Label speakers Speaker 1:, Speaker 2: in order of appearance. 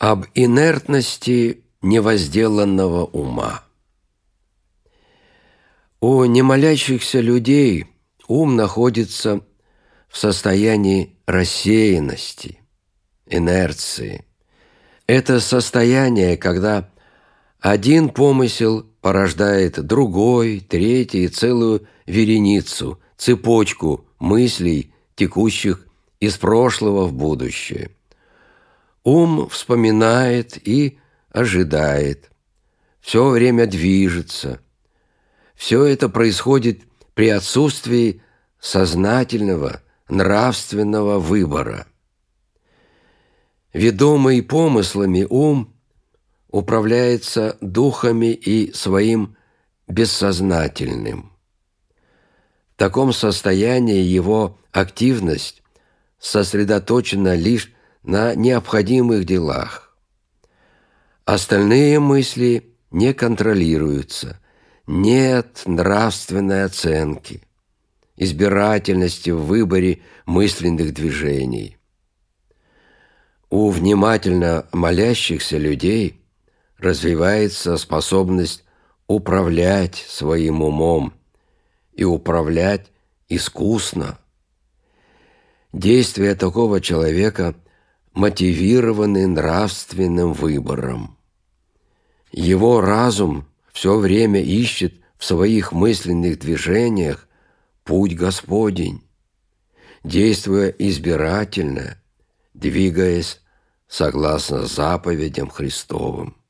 Speaker 1: Об инертности невозделанного ума. У немолящихся людей ум находится в состоянии рассеянности, инерции. Это состояние, когда один помысел порождает другой, третий, целую вереницу, цепочку мыслей, текущих из прошлого в будущее. Ум вспоминает и ожидает, все время движется. Все это происходит при отсутствии сознательного, нравственного выбора. Ведомый помыслами ум управляется духами и своим бессознательным. В таком состоянии его активность сосредоточена лишь на необходимых делах. Остальные мысли не контролируются, нет нравственной оценки, избирательности в выборе мысленных движений. У внимательно молящихся людей развивается способность управлять своим умом и управлять искусно. Действия такого человека мотивированы нравственным выбором. Его разум все время ищет в своих мысленных движениях путь Господень, действуя избирательно, двигаясь согласно заповедям Христовым.